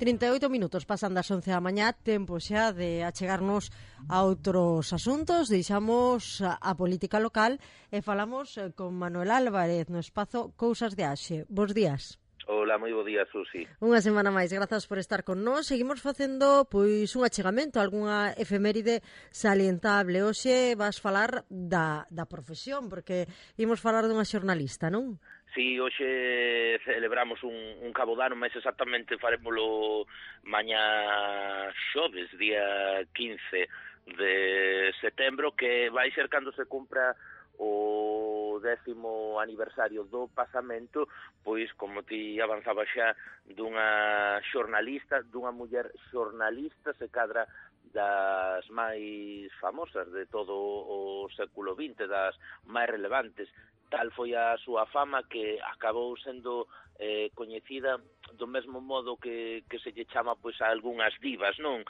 38 minutos pasan das 11 da mañá, tempo xa de achegarnos a outros asuntos. Deixamos a política local e falamos con Manuel Álvarez no espazo Cousas de Axe. Bos días. Hola, moi bo día, Susi. Unha semana máis, grazas por estar con nós. Seguimos facendo pois un achegamento, algunha efeméride salientable. Hoxe vas falar da profesión, porque imos falar dunha xornalista, non? Si, hoxe celebramos un cabo de ano, mas exactamente farémolo mañá xoves, día 15 de setembro, que vai ser cando se cumpra o 10º aniversario do pasamento, pois, como ti avanzaba xa, dunha xornalista, dunha muller xornalista, se cadra das máis famosas de todo o século XX, das máis relevantes. Tal foi a súa fama que acabou sendo coñecida do mesmo modo que se lle chama pois a algunhas divas, non?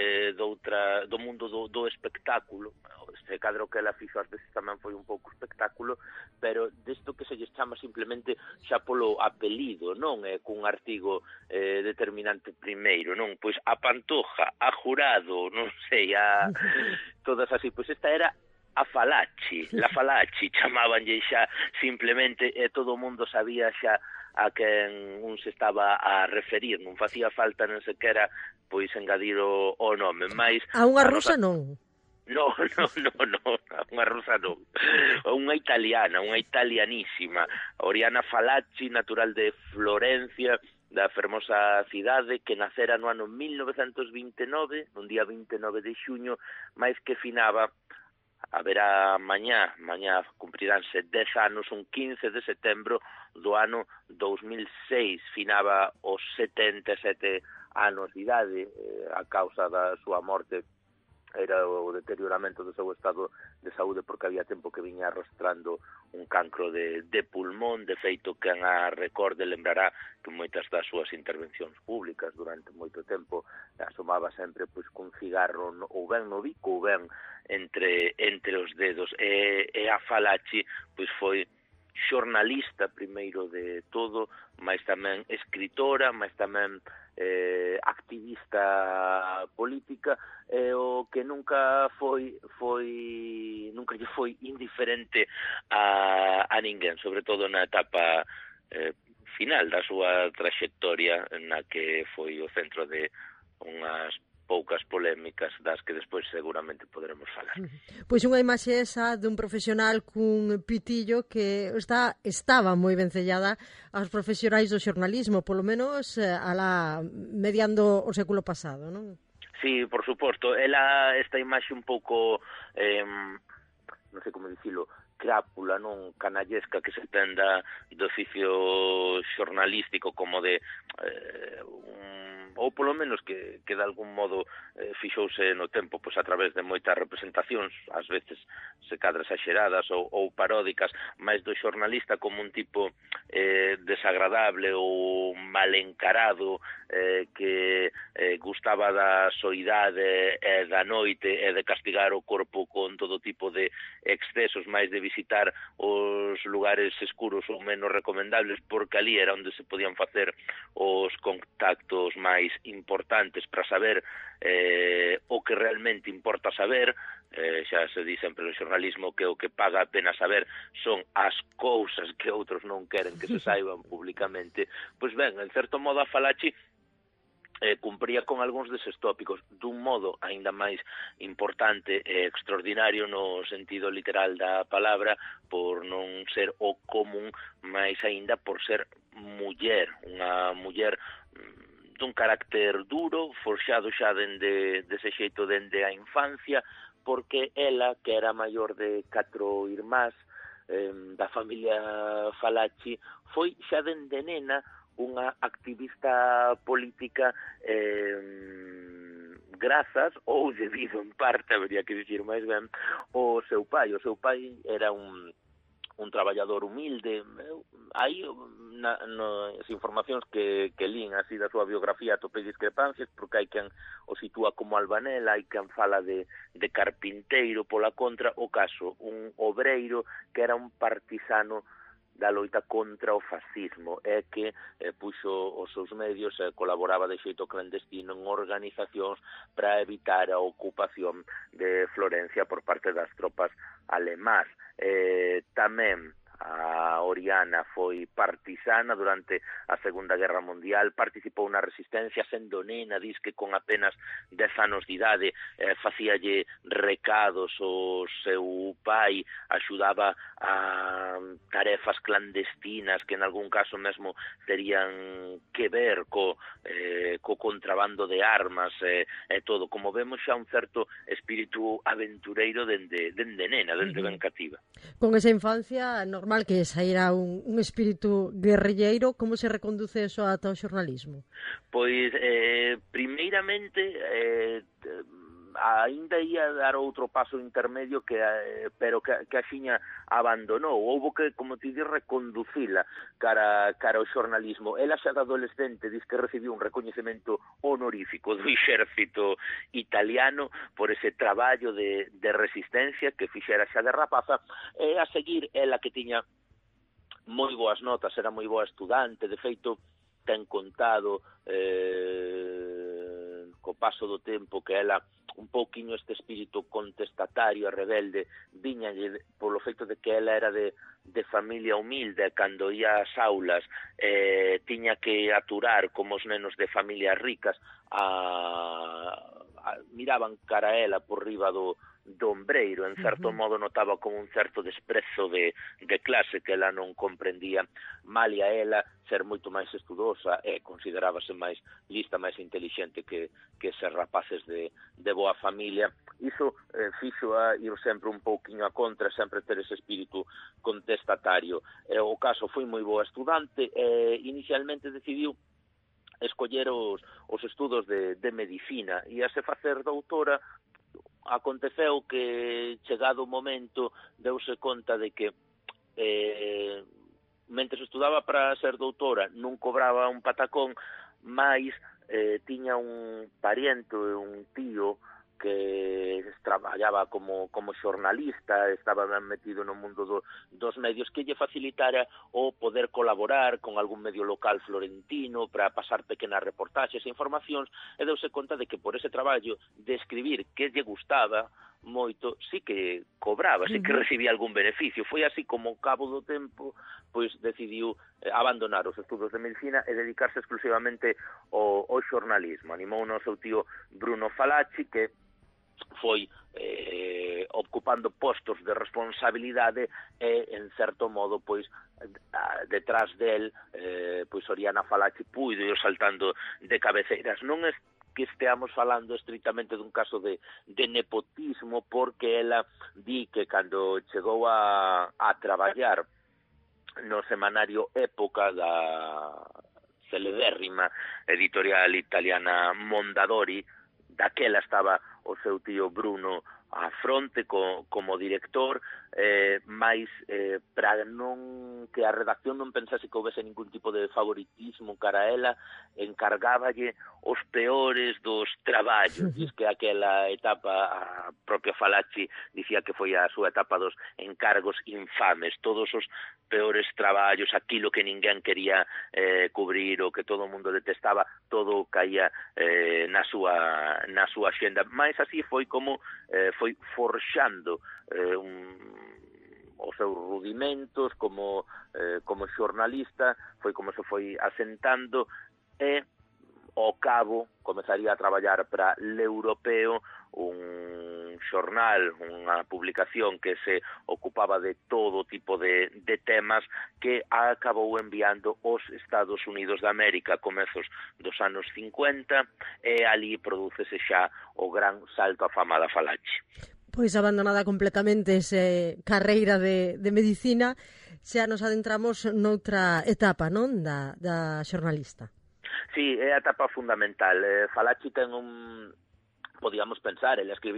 Do mundo do espectáculo. Este cadro que ela fixo ás veces tamén foi un pouco espectáculo, pero desto que se lle chama simplemente xa polo apelido, non? Cun artigo determinante primeiro, non? Pois a Pantoja, a Jurado, non sei, a todas así. Pois esta era a Falachi, la Falachi, chamábanlle xa simplemente, e todo o mundo sabía xa a quen un se estaba a referir, non facía falta nen sequera pois engadir o nome, máis a unha rusa non. No, unha rusa non. Unha italiana, unha italianísima, Oriana Falachi, natural de Florencia, da fermosa cidade, que nacera no ano 1929, nun día 29 de xuño, máis que finaba haberá mañá cumpriránse 10 anos, un 15 de setembro do ano 2006, finaba os 77 anos de idade. A causa da súa morte era o deterioramento do seu estado de saúde, porque había tempo que viña arrastrando un cancro de pulmón. De feito, quen a recorde lembrará que moitas das súas intervencións públicas durante moito tempo asomaba sempre pois cun cigarro ou ben no bico ou ben entre os dedos. E a Falachi pois foi xornalista primeiro de todo, mais tamén escritora, mais tamén activista política, o que nunca lle foi indiferente a ninguén, sobre todo na etapa final da súa traxectoria, na que foi o centro de unhas poucas polémicas das que despois seguramente poderemos falar. Pois unha imaxe esa dun profesional cun pitillo que estaba moi vencellada aos profesionais do xornalismo, polo menos alá mediando o século pasado, non? Sí, por suposto. Ela, esta imaxe un pouco, non sei como dicilo, crápula, non canallesca, que se tenda do oficio xornalístico como de ou polo menos que de algún modo fixouse no tempo pois a través de moitas representacións, ás veces se cadra exageradas ou paródicas, máis do xornalista como un tipo desagradable ou mal encarado, que gustaba da soidade e da noite e de castigar o corpo con todo tipo de excesos, máis de visitar os lugares escuros ou menos recomendables, porque ali era onde se podían facer os contactos máis importantes para saber o que realmente importa saber. Xa se di sempre no xornalismo que o que paga a pena saber son as cousas que outros non queren que se saiban públicamente. Pois ben, en certo modo a Falachi cumpría con algúns deses tópicos dun modo aínda máis importante e extraordinario no sentido literal da palabra, por non ser o común, máis aínda por ser muller, unha muller dun carácter duro, forxado xa dese xeito dende a infancia, porque ela, que era maior de 4 irmás da familia Falachi, foi xa dende nena unha activista política grazas ou debido en parte, habería que dicir máis ben, o seu pai. O seu pai era un traballador humilde. Aí as informacións que lín así da súa biografía atopei discrepancias, porque hai quen o sitúa como albanel, hai quen fala de carpinteiro. Pola contra, o caso, un obreiro que era un partisano da loita contra o fascismo e que puxo os seus medios e colaboraba de xeito clandestino en organizacións para evitar a ocupación de Florencia por parte das tropas alemás. Tamén a Oriana foi partisana durante a Segunda Guerra Mundial, participou na resistencia sendo nena, diz que con apenas 10 anos de idade facíalle recados o seu pai, axudaba a tarefas clandestinas que en algún caso mesmo terían que ver co contrabando de armas e todo. Como vemos xa un certo espírito aventureiro dende nena, dende ben cativa. Con esa infancia normal que saíra un espírito guerrilleiro, como se reconduce eso ata o xornalismo? Pois, primeiramente, aínda ia dar outro paso intermedio pero que axiña abandonou. Houbo que, como ti di, reconducila cara ao xornalismo. Ela xa de adolescente diz que recibiu un recoñecemento honorífico do exército italiano por ese traballo de resistencia que fixera xa de rapaza, e a seguir ela que tiña moi boas notas, era moi boa estudante, de feito ten contado co paso do tempo que ela un pouquiño este espírito contestatario e rebelde viñalle polo feito de que ela era de familia humilde, cando ia ás aulas tiña que aturar como os nenos de familias ricas miraban cara a ela por riba do ombreiro, en certo modo notaba como un certo desprezo de clase que ela non comprendía. Malia ela ser moito máis estudosa e considerábase máis lista, máis intelixente que ser rapaces de boa familia. Iso fixo a ir sempre un pouquiño a contra, sempre ter ese espírito contestatario. O caso foi moi boa estudante e inicialmente decidiu escoller os estudos de medicina e a se facer doutora. Aconteceu que, chegado o momento, deuse conta de que mentres estudaba para ser doutora non cobraba un patacón, mais tiña un pariente, un tío que traballaba como xornalista, estaba ben metido no mundo dos medios, que lle facilitara o poder colaborar con algún medio local florentino para pasar pequenas reportaxes e informacións, e deuse conta de que por ese traballo de escribir que lle gustaba moito, sí que cobraba, sí que recibía algún beneficio. Foi así como ao cabo do tempo pois decidiu abandonar os estudos de medicina e dedicarse exclusivamente ao xornalismo. Animou o seu tío Bruno Falacci, que foi ocupando postos de responsabilidade e, en certo modo, pois detrás del, pois Oriana Falacci puido ir saltando de cabeceiras. Non é que esteamos falando estritamente dun caso de nepotismo, porque ela di que cando chegou a traballar no semanario Época da celebérrima editorial italiana Mondadori, daquela estaba o seu tío Bruno á fronte como director, mais para non que a redacción non pensase que houvese ningún tipo de favoritismo cara a ela, encargáballe os peores dos traballos. Diz que aquela etapa, a propia Falacci dicía que foi a súa etapa dos encargos infames, todos os peores traballos, aquilo que ninguén quería cubrir, o que todo o mundo detestaba, todo caía na súa xenda. Mais así foi como foi forxando os seus rudimentos como xornalista, foi como se foi asentando e ao cabo comezaría a traballar para l'Europeo, un xornal, unha publicación que se ocupaba de todo tipo de temas, que acabou enviando aos Estados Unidos de América a comezos dos anos 50, e ali prodúcese xa o gran salto á fama da Falacci. Pois abandonada completamente esa carreira de medicina, xa nos adentramos noutra etapa, non, da xornalista. Sí, é a etapa fundamental. Falacci ten podíamos pensar, ele escribiu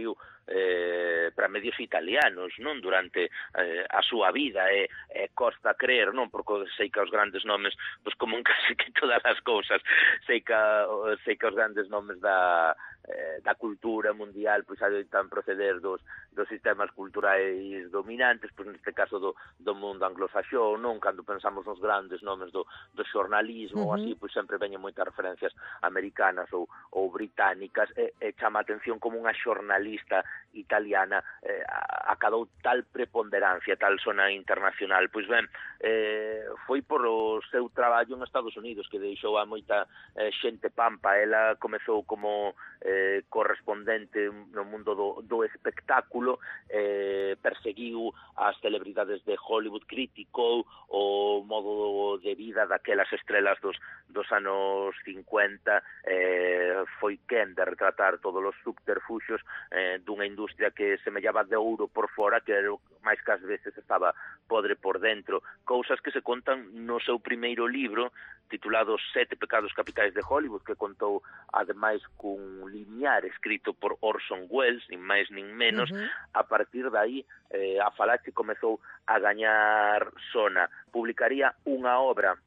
para medios italianos, non, durante a súa vida, e costa creer, non, porque sei que os grandes nomes, pois como en casi que todas as cousas, sei que os grandes nomes da cultura mundial pois adoitan proceder dos sistemas culturais dominantes, pois neste caso do mundo anglosaxón, non, cando pensamos nos grandes nomes do xornalismo ou así, pois sempre veñen moitas referencias americanas ou británicas, e chama a atención como unha xornalista italiana acadou tal preponderancia, tal zona internacional. Pois ben, foi por o seu traballo en Estados Unidos que deixou a moita xente pampa. Ela comezou como correspondente no mundo do espectáculo, perseguiu as celebridades de Hollywood, criticou o modo de vida daquelas estrelas dos anos 50, foi quen de retratar todos os subterfuxios dunha industria que semellaba de ouro por fora, que máis que ás veces estaba podre por dentro, cousas que se contan no seu primeiro libro titulado Sete pecados capitais de Hollywood, que contou ademais cun linear escrito por Orson Welles, nin máis nin menos. A partir de aí a Falacci comezou a gañar sona, publicaría unha obra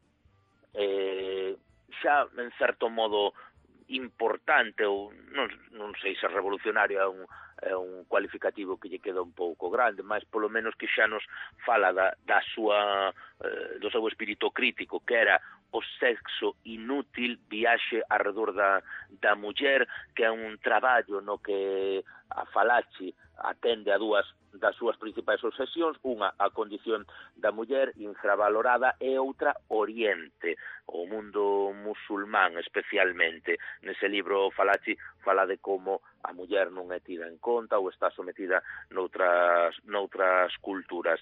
xa en certo modo importante, ou non sei se revolucionario é un cualificativo que lle queda un pouco grande, mas polo menos que xa nos fala da súa do seu espírito crítico, que era o sexo inútil, viaxe arredor da muller, que é un traballo no que a Falacci atende a dúas das súas principais obsesións, unha a condición da muller infravalorada e outra Oriente, o mundo musulmán especialmente. Nese libro Falacci fala de como a muller non é tida en conta ou está sometida noutras culturas.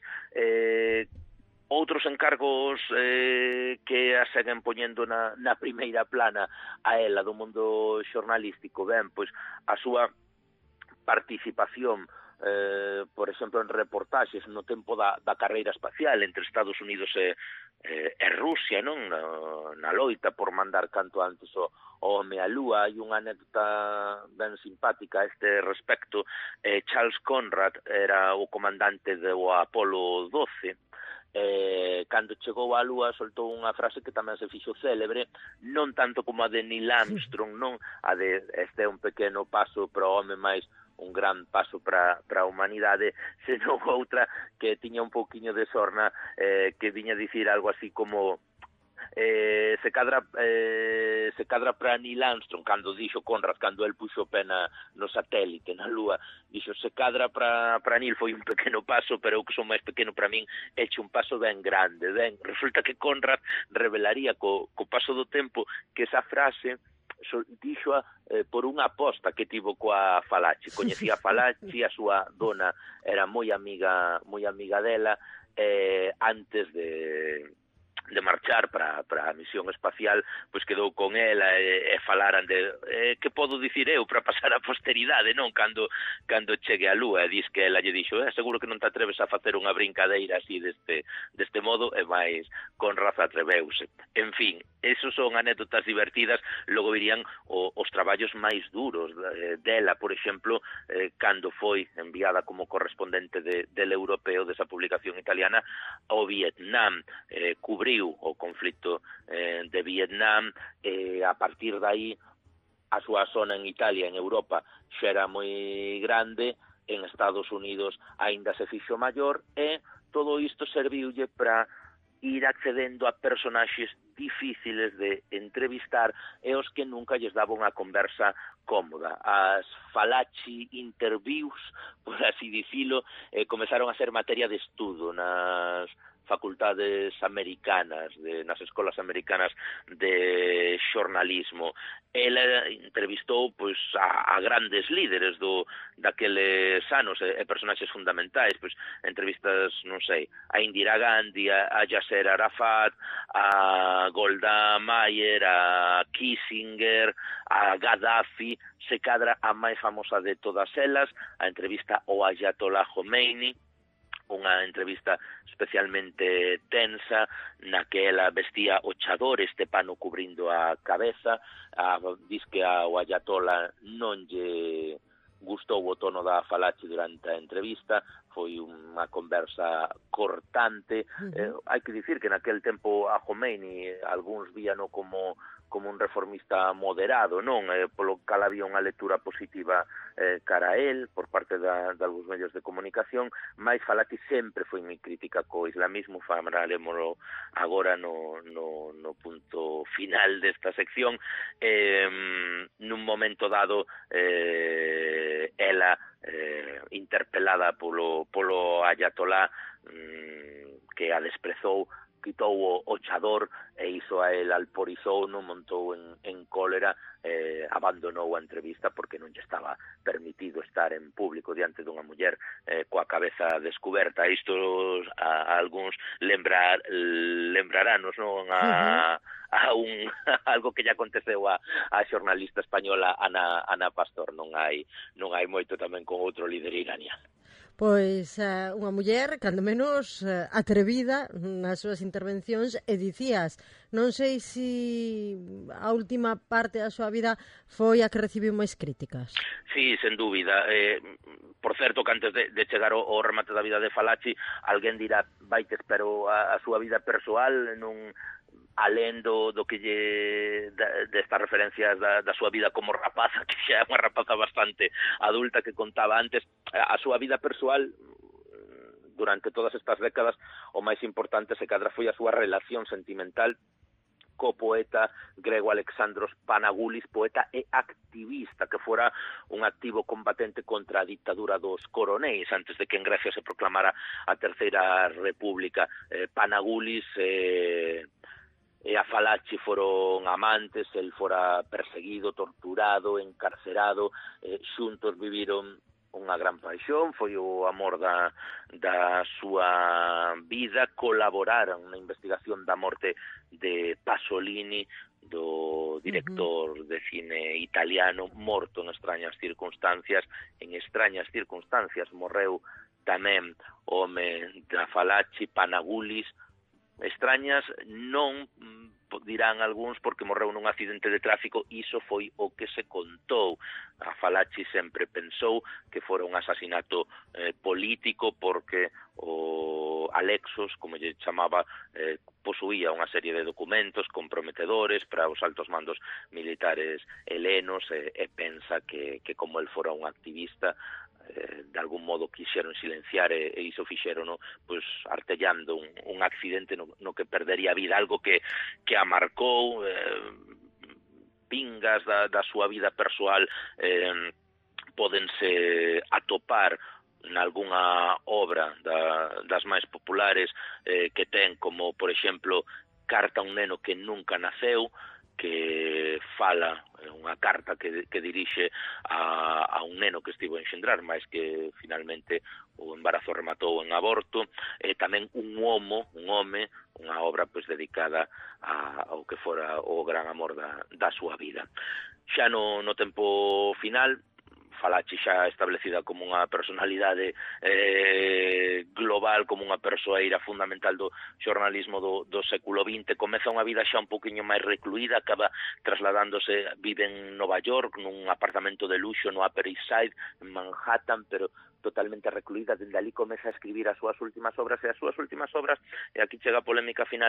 Outros encargos que a seguen poñendo na primeira plana a ela do mundo xornalístico, ben, pois a súa participación, por exemplo, en reportaxes no tempo da carreira espacial entre Estados Unidos e Rusia, non, na loita por mandar canto antes o home á lúa. Hai unha anécdota ben simpática a este respecto. Charles Conrad era o comandante do Apolo 12, cando chegou á Lúa soltou unha frase que tamén se fixo célebre, non tanto como a de Neil Armstrong, non a de este é un pequeno paso para o home, máis un gran paso para a humanidade, senón outra que tiña un pouquiño de sorna, que viña a dicir algo así como se cadra para Neil Armstrong, cando dixo Conrad, cando el puxo o pé no satélite, na Lúa, dixo, se cadra para Neil foi un pequeno paso, pero eu que son máis pequeno para min, eche un paso ben grande. Ben, resulta que Conrad revelaría co paso do tempo que esa frase dixoa por unha aposta que tivo coa Falacci. Coñecía a Falacci, a súa dona era moi amiga dela, antes de marchar para a misión espacial, pois quedou con ela e falaran de que podo dicir eu para pasar a posteridade, non, cando chegue a Lúa, e dis que ela lle dixo, seguro que non te atreves a facer unha brincadeira así deste modo, e máis Conrad atreveuse. En fin, esos son anécdotas divertidas. Logo virían os traballos máis duros dela, por exemplo, cando foi enviada como correspondente del Europeo, desa publicación italiana, ao Vietnam, cubriu o conflito de Vietnam, e a partir de aí a súa zona en Italia, en Europa, xa era moi grande, en Estados Unidos aínda se fixo maior, e todo isto serviulle para ir accedendo a personaxes difíciles de entrevistar e os que nunca lles daba unha conversa cómoda. As Falacci interviews, por así dicilo, comezaron a ser materia de estudo nas facultades americanas, nas escolas americanas de xornalismo. Ela entrevistou pois a grandes líderes daqueles anos e personaxes fundamentais, pois entrevistas, non sei, a Indira Gandhi, a Yasser Arafat, a Golda Meir, a Kissinger, a Gaddafi, se cadra a máis famosa de todas elas, a entrevista ao Ayatollah Khomeini, unha entrevista especialmente tensa, na que ela vestía o chador, este pano cubrindo a cabeza, diz que ao Ayatollah non lle gustou o tono da Falachi durante a entrevista, foi unha conversa cortante. Hai que dicir que naquel tempo a Khomeini algúns víano como un reformista moderado, non? Polo cal había unha lectura positiva cara a él por parte de algúns medios de comunicación, mais Falachi sempre foi moi crítica co islamismo. Falaremos agora no punto final desta sección. Nun momento dado ela interpelada polo ayatolá que a desprezou, quitou o chador e iso a el alporizou, non montou en cólera, abandonou a entrevista porque non lle estaba permitido estar en público diante dunha muller coa cabeza descuberta. Isto a algúns lembraranos, non? Algo que lle aconteceu a xornalista española Ana Pastor. Non hai moito tamén con outro líder iraniano. Pois unha muller, cando menos atrevida nas súas intervencións, e dicías, non sei se a última parte da súa vida foi a que recibiu máis críticas. Sí, sen dúbida. Por certo, que antes de chegar ao remate da vida de Falachi, alguén dirá, vaites, pero a súa vida persoal non... alén do que destas referencias da súa vida como rapaza, que xa é unha rapaza bastante adulta que contaba antes, a súa vida persoal durante todas estas décadas o máis importante se cadra foi a súa relación sentimental co poeta grego Alexandros Panagoulis, poeta e activista, que fora un activo combatente contra a dictadura dos coronéis antes de que en Grecia se proclamara a Terceira República. Panagoulis e a Falachi foron amantes, el fora perseguido, torturado, encarcerado, xuntos viviron unha gran paixón, foi o amor da súa vida, colaboraron na investigación da morte de Pasolini, do director de cine italiano, morto en extrañas circunstancias. Morreu tamén o home da Falachi, Panagoulis. Extrañas non, dirán algúns, porque morreu nun accidente de tráfico. Iso foi o que se contou. A Falachi sempre pensou que fora un asasinato político, porque o Alexos, como lle chamaba, posuía unha serie de documentos comprometedores para os altos mandos militares helenos, e pensa que como el fora un activista, de algún modo quixeron silenciar e iso fixeron, pois artellando un accidente no que perdería a vida, algo que a marcou. Pingas da súa vida persoal pódense atopar nalgúnha obra das máis populares que ten, como por exemplo Carta a un neno que nunca naceu, que fala unha carta que dirixe a un neno que estivo a enxendrar, máis que finalmente o embarazo rematou en aborto. Tamén un home, unha obra pois dedicada ao que fora o gran amor da súa vida. Xa no tempo final, Falachi xa establecida como unha personalidade global, como unha persoeira fundamental do xornalismo do século XX, comeza unha vida xa un poquinho máis recluída, acaba trasladándose, vive en Nova York, nun apartamento de luxo no Upper East Side, en Manhattan, pero totalmente recluída. Dende ali comeza a escribir as súas últimas obras, e aquí chega a polémica final,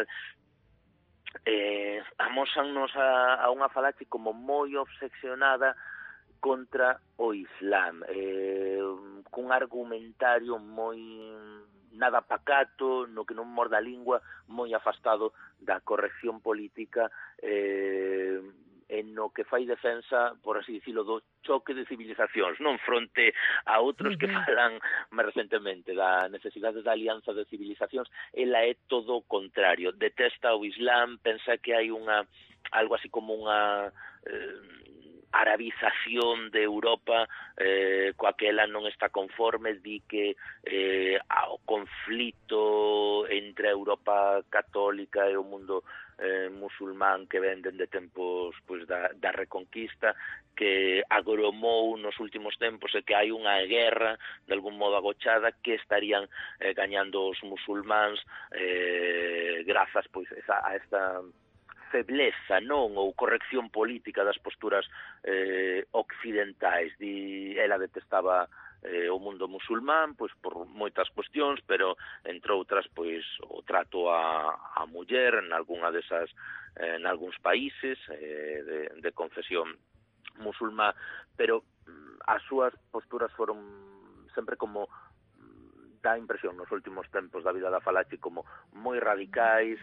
amósannos a unha Falachi como moi obsesionada contra o Islam, cun argumentario moi nada pacato, no que non morda a lingua, moi afastado da corrección política, en no que fai defensa, por así dicilo, do choque de civilizacións, non fronte a outros que falan máis recentemente da necesidade da alianza de civilizacións. Ela é todo o contrario, detesta o Islam, pensa que hai algo así como unha arabización de Europa, coa que ela non está conforme. Di que ao conflito entre a Europa católica e o mundo musulmán que venden de tempos pois da Reconquista, que agromou nos últimos tempos, e que hai unha guerra de algún modo agochada que estarían gañando os musulmáns grazas pois a esta febleza, non, ou corrección política das posturas occidentais. Ela detestaba o mundo musulmán, pois por moitas cuestións, pero entre outras, pois o trato a muller en algunha desas en algúns países de confesión musulmá, pero as súas posturas foron sempre como dá impresión nos últimos tempos da vida da Falachi como moi radicais,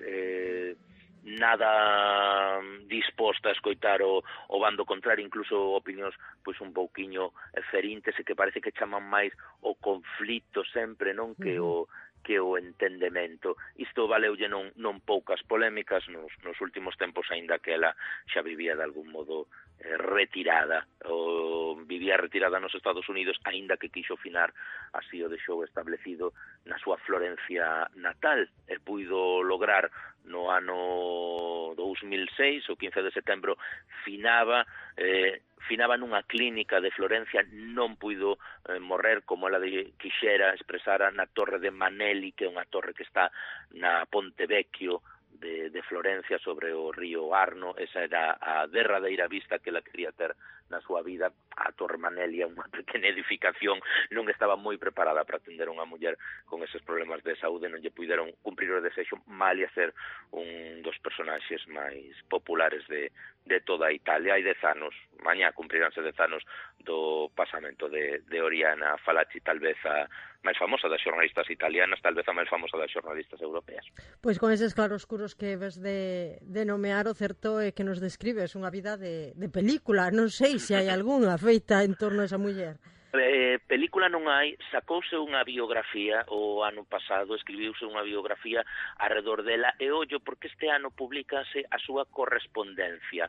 nada disposta a escoitar o bando contrario, incluso opinións pois un pouquiño ferintes e que parece que chaman máis o conflito sempre, non, que o entendemento. Isto valeulle non poucas polémicas nos últimos tempos, aínda que ela xa vivía de algún modo retirada, ou vivía retirada nos Estados Unidos, aínda que quixo finar, así o deixou establecido na súa Florencia natal, e puido lograr no ano 2006, o 15 de setembro, finaba nunha clínica de Florencia, non puido morrer como ela quixera, expresara na Torre de Manelli, que é unha torre que está na Ponte Vecchio de Florencia sobre o río Arno. Esa era a derradeira vista que ela quería ter na súa vida. A Torre Manelli é unha pequena edificación, non estaba moi preparada para atender unha muller con eses problemas de saúde, non lle puideron cumprir o desexo, mal a ser un dos personaxes máis populares de toda Italia. Hai 10 anos, mañá cumpriránse 10 anos do pasamento de Oriana Fallaci, tal vez a máis famosa das xornalistas italianas, tal vez a máis famosa das xornalistas europeas. Pois con eses claroscuros que ves de nomear, o certo é que nos describes unha vida de película. Non sei se hai algunha feita en torno a esa muller. Película non hai, sacouse unha biografía o ano pasado, escribiuse unha biografía arredor dela, e ollo porque este ano publicase a súa correspondencia.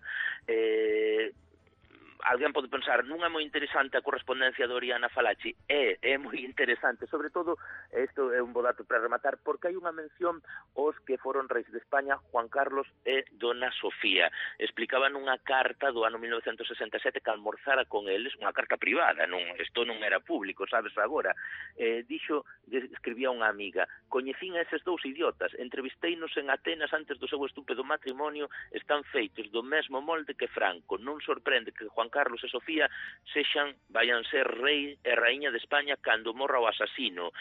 Alguén pode pensar, non é moi interesante a correspondencia de Oriana Fallaci? É moi interesante, sobre todo, isto é un bo dato para rematar, porque hai unha mención aos que foron reis de España, Juan Carlos e Dona Sofía. Explicaban unha carta do ano 1967 que almorzara con eles, unha carta privada, isto non era público, sabes agora. Dixo, escribía unha amiga, coñecín a eses dous idiotas, entrevisteinos en Atenas antes do seu estúpido matrimonio, están feitos do mesmo molde que Franco, non sorprende que Juan Carlos e Sofía vayan ser rei e raíña de España cando morra o asasino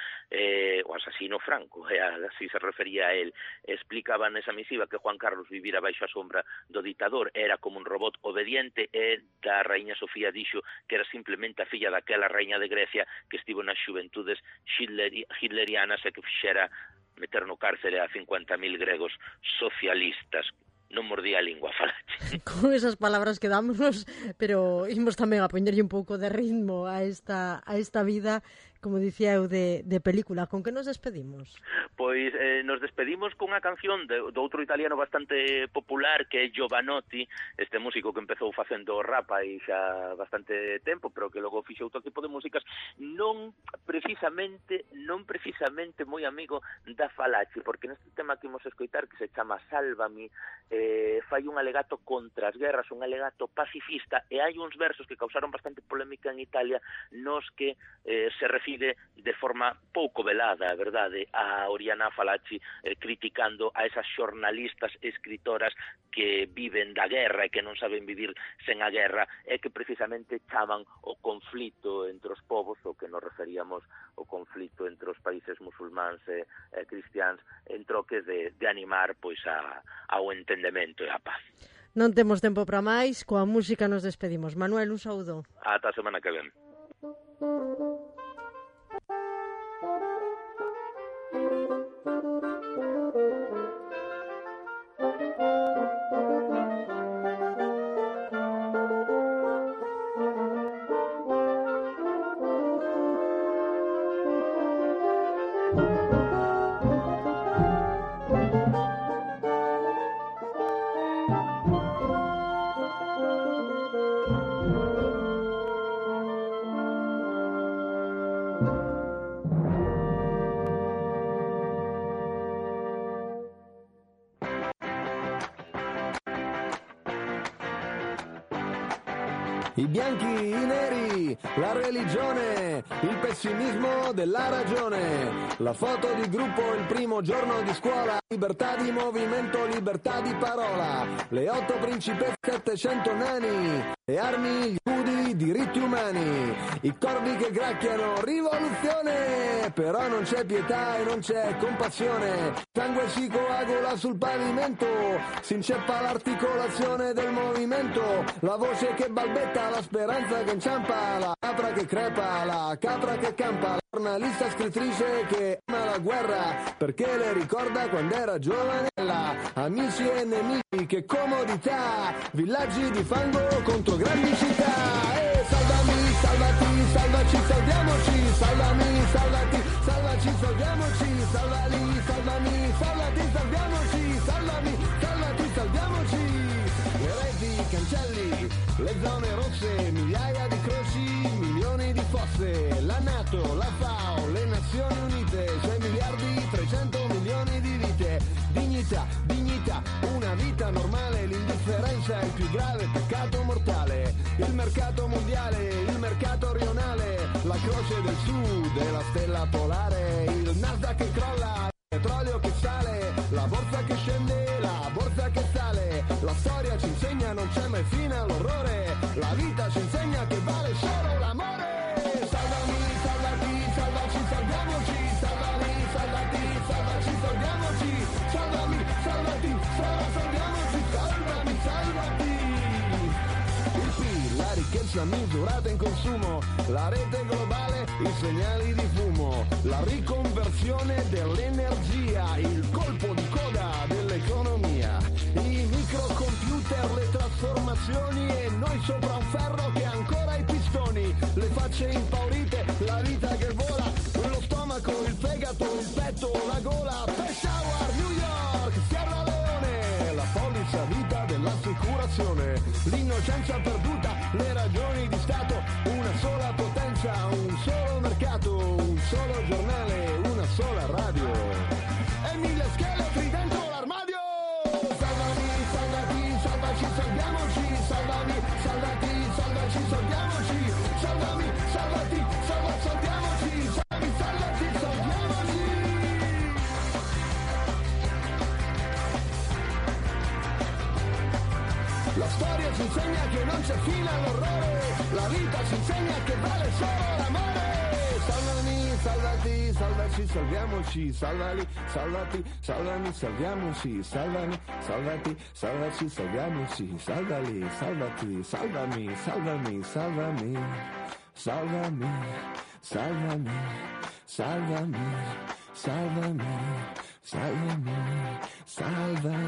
Franco, así se refería a él. Explicaba nesa misiva que Juan Carlos vivira baixo a sombra do ditador, era como un robot obediente, e da raíña Sofía dixo que era simplemente a filla daquela raíña de Grecia que estivo nas xuventudes hitlerianas e que fixera meter no cárcere a 50.000 gregos socialistas. Non mordía a lingua, Fallaci. Con esas palabras quedámonos, pero imos tamén a poñerlle un pouco de ritmo a esta vida, como dicía eu, de película. Con que nos despedimos? Pois nos despedimos con unha canción do outro italiano bastante popular, que é Giovanotti, este músico que empezou facendo rap aí xa bastante tempo, pero que logo fixo outro tipo de músicas, non precisamente moi amigo da Fallaci, porque neste tema que imos escoitar, que se chama Sálvami, fai un alegato contra as guerras, un alegato pacifista, e hai uns versos que causaron bastante polémica en Italia, nos que se refire de forma pouco velada, a verdade, a Oriana Fallaci, criticando a esas xornalistas escritoras que viven da guerra e que non saben vivir sen a guerra, e que precisamente chaman o conflito entre os povos, o que nos referíamos o conflito entre os países musulmáns e cristiáns, en troques de animar pois ao entendemento e a paz. Non temos tempo para máis, coa música nos despedimos. Manuel, un saúdo. Ata a semana que ven. I bianchi, i neri, la religione, il pessimismo della ragione, la foto di gruppo il primo giorno di scuola, libertà di movimento, libertà di parola, le 8 principesse, 700 nani, le armi, gli scudi, i diritti umani, i corvi che gracchiano, rivoluzione, però non c'è pietà e non c'è compassione, sangue si coagula sul pavimento, si inceppa l'articolazione del movimento, la voce che balbetta, la speranza che inciampa, la capra che crepa, la capra che campa, la giornalista scrittrice che ama la guerra perché le ricorda quando era giovanella, amici e nemici, che comodità, villaggi di fango contro grandi città, salvami, salvati, salvaci, salviamoci, salvami, salvati, salvaci, salviamoci, salvali, salvami, salvati, salviamoci, salvami, salvati, salviamoci, le reti, i cancelli, le zone rosse, migliaia di croci, milioni di fosse, la NATO, la FAO, le Nazioni Unite, 6 miliardi, 300 milioni di vite, dignità, dignità, una vita normale, l'indifferenza è il più grave peccato mortale, il mercato mondiale, il mercato rionale, la croce del sud e la stella polare, il Nasdaq che crolla, il petrolio che sale, la borsa che scende, la borsa che sale, la storia ci insegna non c'è mai fine all'orrore, la vita ci insegna che vale solo l'amore, salvami, salvati, salvaci, salviamoci, salvami, salvati, salvaci, salviamoci, salvami, salvati, salviamoci, salvami, salvati. Il PIL, la ricchezza misurata in consumo, la rete globale, i segnali di fumo, la riconversione dell'energia, il colpo di coda dell'economia, i microcomputer, le trasformazioni e noi sopra un ferro che ha ancora i pistoni, le facce impaurite, la vita che vola, lo stomaco, il fegato, il petto, la gola, Peshawar, New York, Sierra Leone, la polizza vita dell'assicurazione, l'innocenza perduta, le ragioni di Stato, una sola potenza, un solo mercato, un solo giornale, una sola radio e 1000 scheletri dentro l'armadio. Salvami, salvati, salvaci, salviamoci, salvami, salvati, salvaci, salviamoci, salvami, salvati, salviamoci, salvami, salvati, salviamoci. La storia ci insegna che non c'è fine all'orrore, la vita ci insegna che vale solo l'amore. Salvami, salvati, salvaci, salviamoci, salvali, salvati, salvami, salviamoci, salvami, salvati, salvaci, salviamoci, salvali, salvati, salvami, salvami, salvami, salvami, salvami, salvami, salvami, salvami, salvami.